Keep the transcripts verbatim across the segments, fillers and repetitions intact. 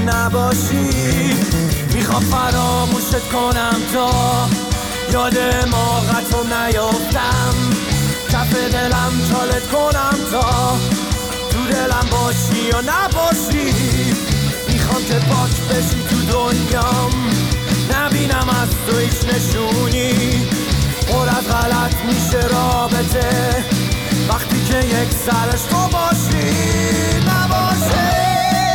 نباشی. میخوام فراموشت کنم تا یاد موقعتو نیافتم، کف دلم چالت کنم تا تو دلم باشی یا نباشی. میخوام که پاک بشی تو دنیام، نبینم از تو هیچ نشونی. پر از غلط میشه رابطه وقتی که یک سرش تو باشی نباشی.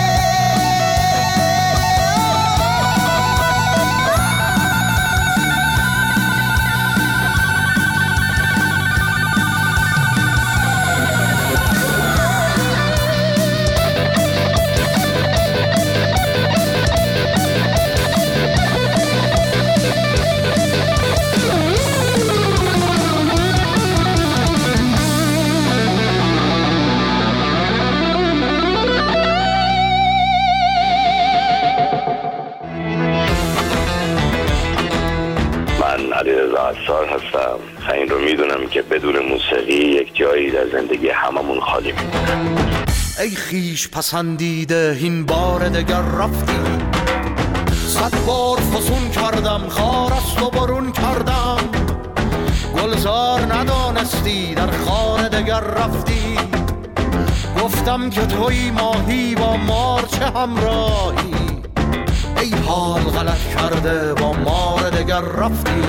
عطار هستم. این رو میدونم که بدون موسیقی یک جایی در زندگی هممون خالی میمونه. ای خیش پسندیده این بار دگر رفتی، صد بار فسون کردم خار است و برون کردم، گلزار ندانستی در خار دگر رفتی. گفتم که توی ماهی با مار چه همراهی، ای حال غلط کرده با مار دگر رفتی.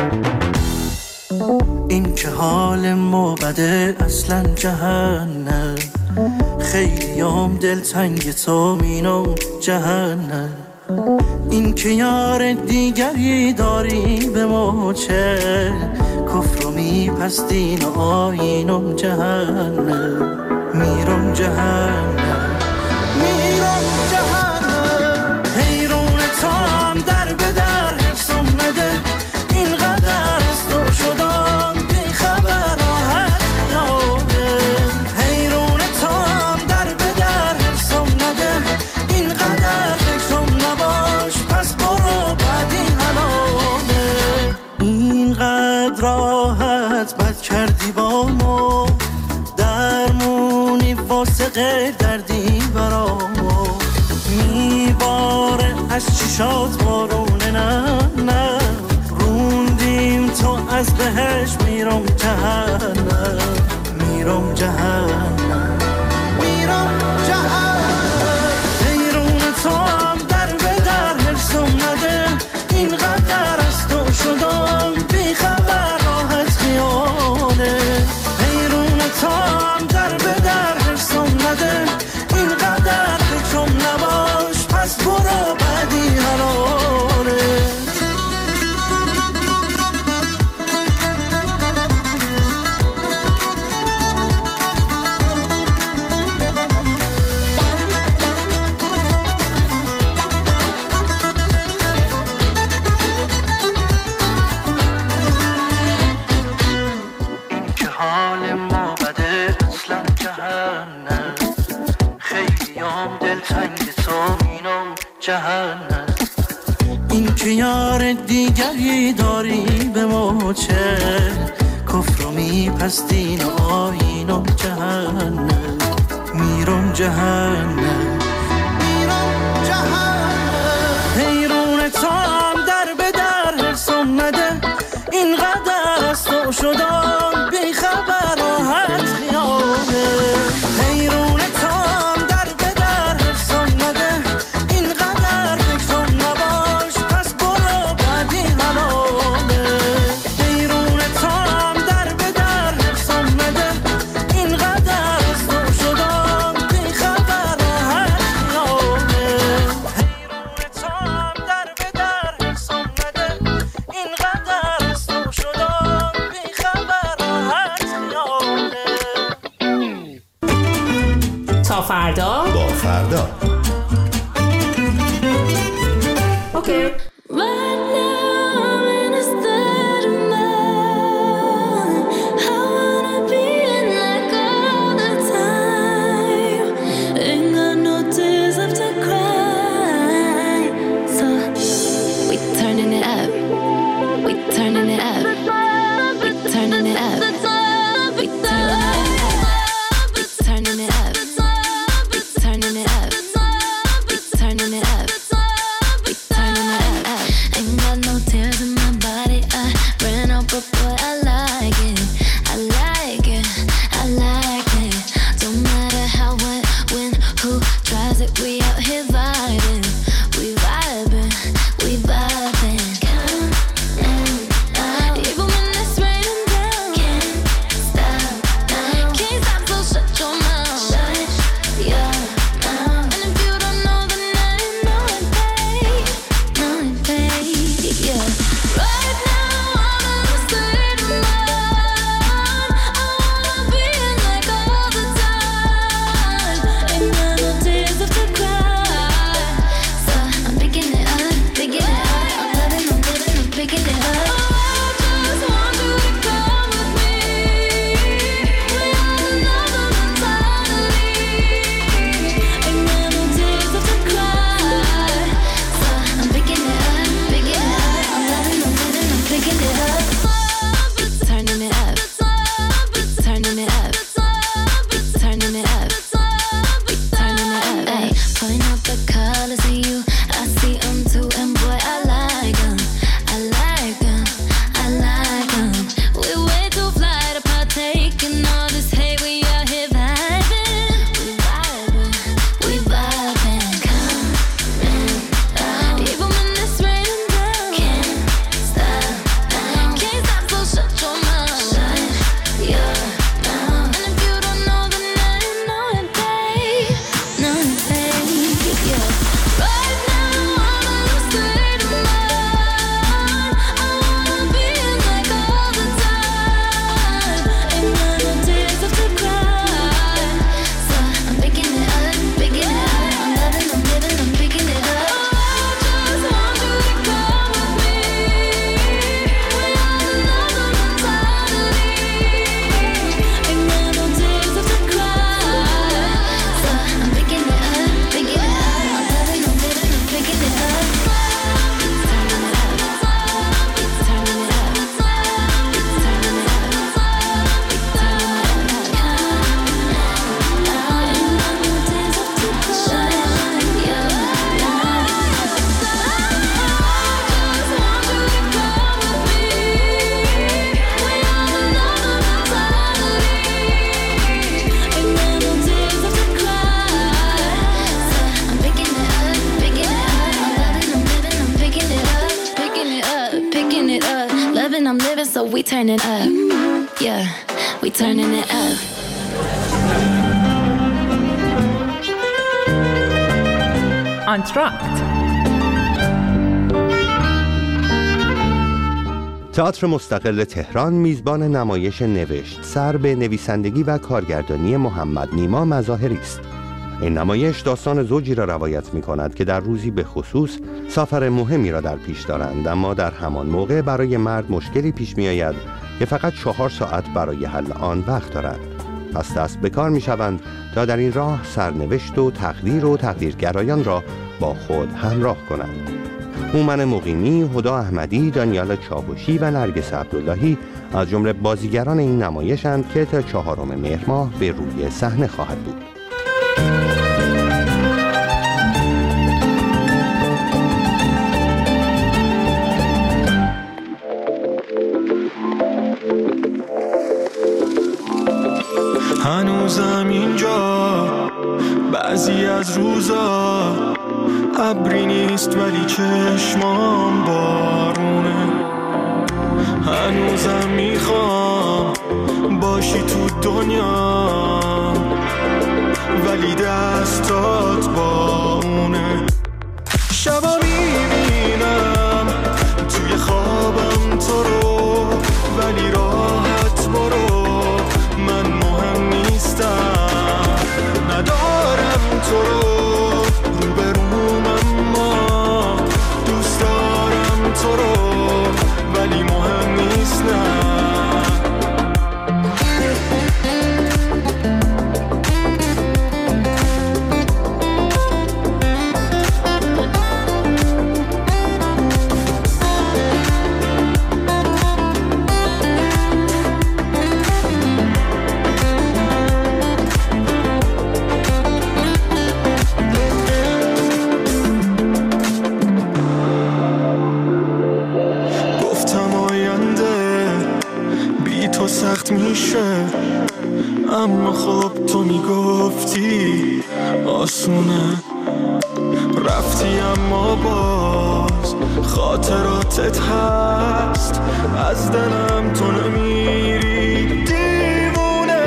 این که حال ما بده اصلا جهنم، خیلی هم دلتنگ تو مینم جهنم. این که یار دیگری داری به ما چه، کفر و میپستین و آینم جهنم. میرم جهنم میرم جهنم. حیرون تام در به در حفظم نده، اینقدر از تو شدم بی خبر راحت یادم. حیرون تام در به در حفظم نده، اینقدر فکرم نباش پس برو بعدی حلامه. اینقدر راحت بد کردی با ما، درمونی واسه غیر دردی برامو. میباره از چشات بارونه نه نه، روندیم تو از بهش میرم جهنم. میرم جهنم میرم جهنم. حیرون تو هم در به در حرسم نده، اینقدر از تو شدم بی خبر راحت خیاله. حیرون تو هم در به در حرسم نده، اینقدر فکرم نباش پس برو بعدی حلاله. این که حال ما بده اصلا جهنم، خیلی هم دلتنگ تو مینم جهنم. این که یار دیگری داری به ما چه، کفر و میپستین و آینم جهنم. میرم جهنم میرم جهنم. حیرون تو هم در به در حرسم نده، اینقدر از تو شدم بی خبر راحت خیاله. حیرون تو هم در به در حرسم نده، اینقدر فکرم نباش پس برو بعدی حلاله. حیرون تو هم در به در حرسم نده، اینقدر از تو شدم بی خبر راحت خیاله. حیرون تو هم در به در حرسم نده، اینقدر از تو شدم بی خبر راحت خیاله. تا فردا با فردا. اوکی. Turning it up. we out here vibing, we vibing, we vibing. Even when it's raining down, can't stop, can't stop, so shut your mouth, shut your mouth. And if you don't know, then I know it, babe, know it, babe, yeah. Right now I'm in a state of mind, I wanna be in like all the time. Ain't got no tears left to cry, so I'm picking it up, picking it up. I'm loving, I'm living, I'm picking it up. Oh, I just want you to come with me. We are another mentality. Ain't got no tears left to cry, so I'm picking it up, picking it up. I'm loving, I'm living, I'm picking it up. Turning it up, turning it up, turning it up, turning it up. Ay, point out the colors in you, I see 'em too, and boy I like 'em, I like 'em, I like 'em. We're way too fly to partake in all this hate. We out here vibing, we vibing, we vibing. Coming out, even when it's raining down, can't stop, can't stop, so shut your mouth, shut your mouth. And if you don't know, then I know it, babe, know it, babe, yeah. Right now I'm in a state of mind, I wanna be in like all the time. Ain't got no tears left to cry, so I'm picking it up, picking it up. I'm loving, I'm living, I'm picking it up. Oh, I just want you to come with me. We are another mentality. Ain't got no tears left to cry, so I'm picking it up, picking it up. I'm loving, I'm living, I'm picking it up. Turning it up, turning it up, turning it up, I'm living, so we turn it up. Yeah, we turning it up. آنتراکت. تئاتر مستقل تهران میزبان نمایش نوشت سر به نویسندگی و کارگردانی محمد نیما مظاهری است. این نمایش داستان زوجی را روایت می کند که در روزی به خصوص سفر مهمی را در پیش دارند، اما در همان موقع برای مرد مشکلی پیش می آید که فقط چهار ساعت برای حل آن وقت دارند. پس دست به کار می شوند تا در این راه سرنوشت و تقدیر و تقدیرگرایان را با خود همراه کنند. هومن مقیمی، هدا احمدی، دانیال چاوشی و نرگس عبداللهی از جمله بازیگران این نمایشند که تا چهارم مهر ماه به روی صحنه خواهد بود. هنوزم اینجا بعضی از روزا ابری نیست ولی چشمام بارونه. هنوزم میخوام باشی تو دنیا ولی دستات با اونه. شبا میبینم توی خوابم تو رو ولی راحت برو، من مهم نیستم، ندارم تو رو روبروم، اما دوست دارم تو رو ولی مهم نیست. نه میشه، اما خب تو میگفتی آسونه. اما باز خاطراتت هست، از دلم تو نمیری دیوونه.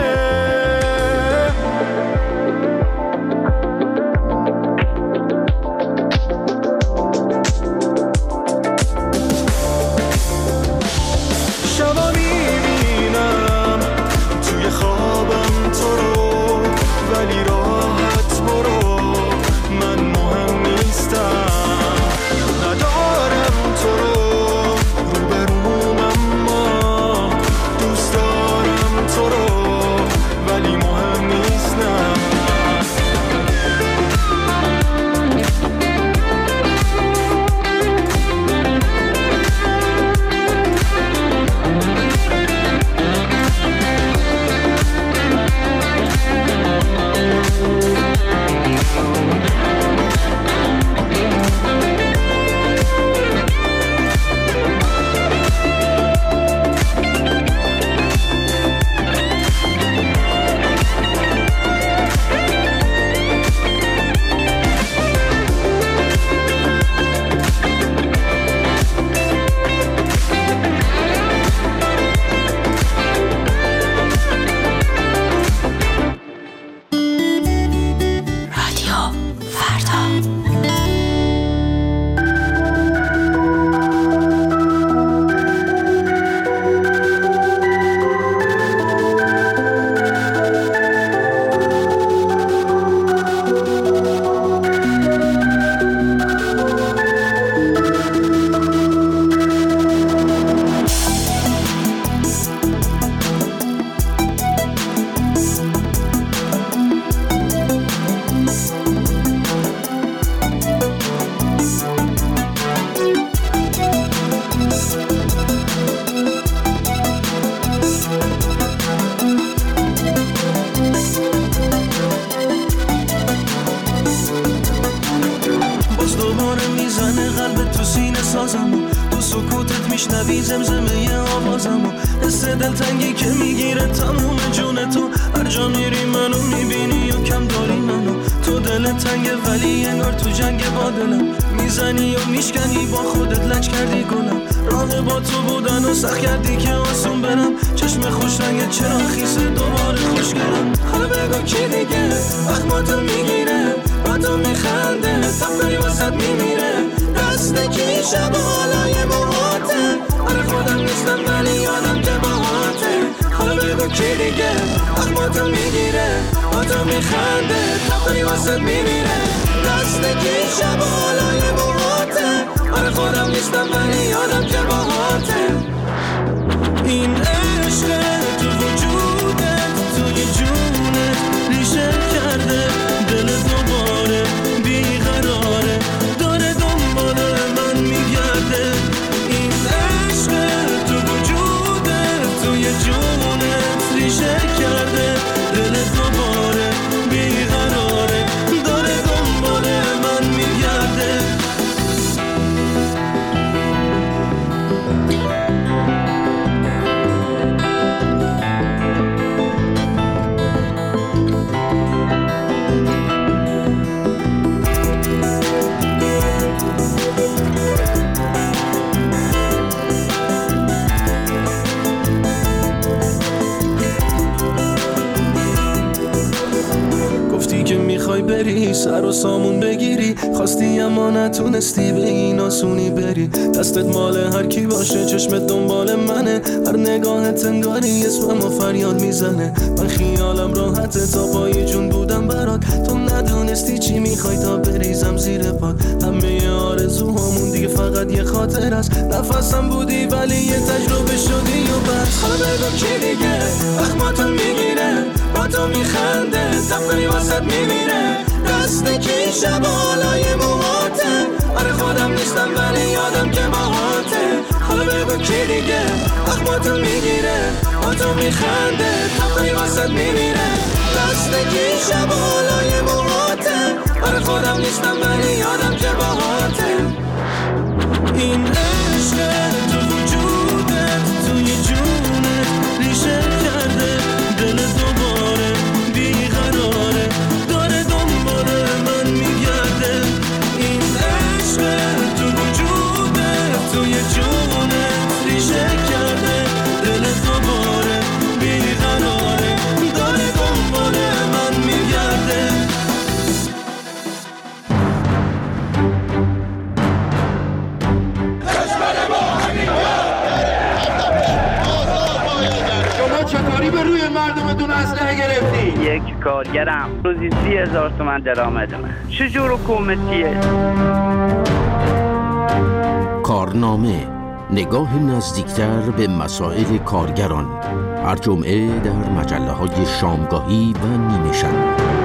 شبا میبینم توی خوابم تو رو، ولی راحت برو، من مهم نیستم، ندارم تو رو روبروم، اما دوست دارم تو رو، ولی مهم نیستم. میشنوی زمزمه آوازمو، حس دلتنگی که میگیره تموم جون تو، هر جا میری منو میبینی و کم داری منو، تو دل تنگه ولی انگار تو جنگ با دلم، میزنی و میشکنی با خودت لج کردی گلم، راه با تو بودن و سخت کردی که آسون برم، چشم خوش رنگ چرا خیسه دوباره خوشگرم، حالا بگو کی دیگه وقت ما تو میگیره، با تو میخنده تفکری واسد میمیره، دست کی شب و حالای موهاته، آره خودم نیستم ولی یادم که باهاته، حالا بگو کی دیگه وقت ما تو میگیره، با تو میخنده تفکری واسد میمیره، دست کی شب و حالای موهاته، آره خودم نیستم ولی یادم که باهاته. این عشق تو وجودت توی جونت ریشه کرده، دل دوباره بیقراره، داره دنبال من میگرده، این عشق تو وجودت توی جونت ریشه کرده، دل دوباره بیقراره، داره دنبال من میگرده. میخوای بری سر و سامون بگیری، خواستی اما نتونستی به این آسونی بری، دستت مال هر کی باشه چشمت دنبال منه، هر نگاهت انگاری اسمم و فریاد میزنه، من خیالم راحته تا پای جون بودم برات، تو ندونستی چی میخوای تا بریزم زیر پات، همه آرزوهامون دیگه فقط یه خاطر است، نفسم بودی ولی یه تجربه شدی و بس، حالا بگو کی دیگه وقت ما تو میگیره، با تو میخنده تفکری واسد میمیره، دست کی شب و حالای موهاته، آره خودم نیستم ولی یادم که باهاته، حالا بگو کی دیگه وقت با تو میگیره، با تو میخنده تفکری واسد میمیره، دست کی شب و حالای موهاته، آره خودم نیستم ولی یادم که باهاته. این عشق تو وجودت توی جونت ریشه کرده، دل دوباره بیقراره، داره دنبال من میگرده، این عشق مردمتون اسلحه گرفتی؟ یک کارگرم روزی سی هزار تومن درآمدمه. چجور حکومتیه؟ کارنامه، نگاه نزدیکتر به مسائل کارگران، هر جمعه در مجله های شامگاهی و نیمه شب.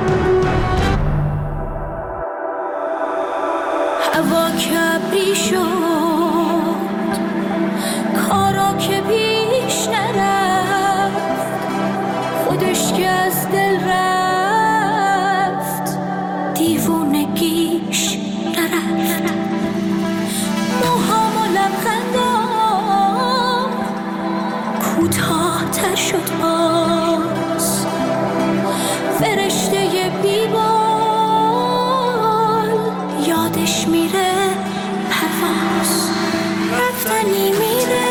هوا کبری شد، کارا که پیش نرفت، خودش که از دل رفت، دیوونگیش نرفت. موهام و لبخندام کوتاه تر شد باز، فرشته بیبال یادش میره پرواز. رفتنی میره،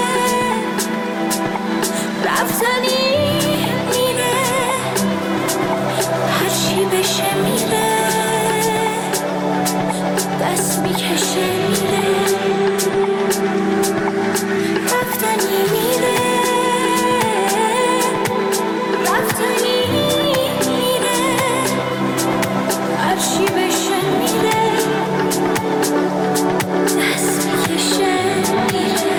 رفتنی میره، هرچی بشه میره، دست میکشه میره. رفتنی میره، رفتنی میره، هرچی بشه میره، دست میکشه میره.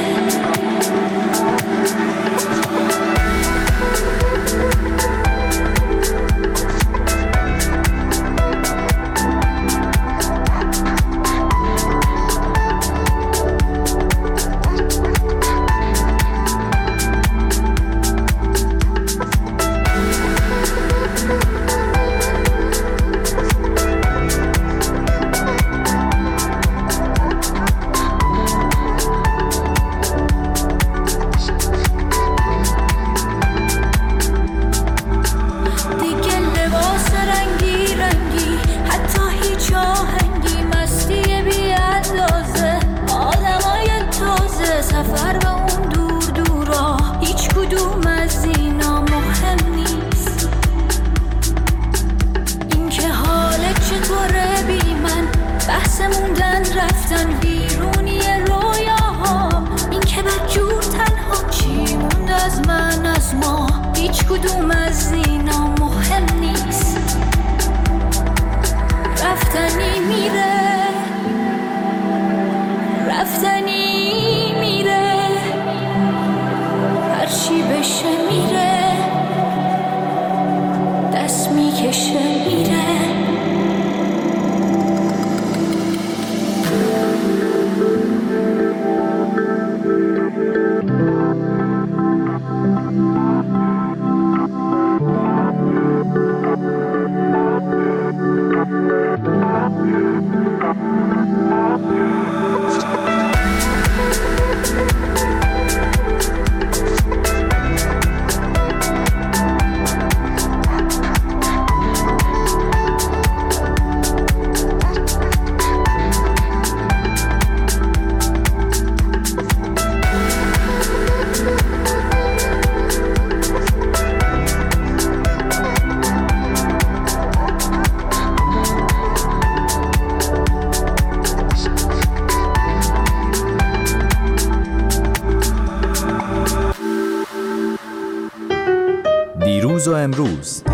دیروز و امروز،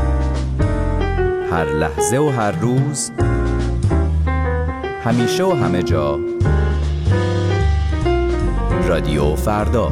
هر لحظه و هر روز، همیشه و همه جا، رادیو فردا.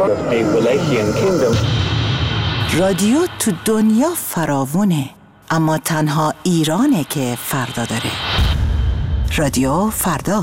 رادیو تو دنیا فراوونه، اما تنها ایرانه که فردا داره. رادیو فردا.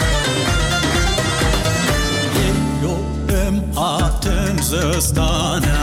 زستانه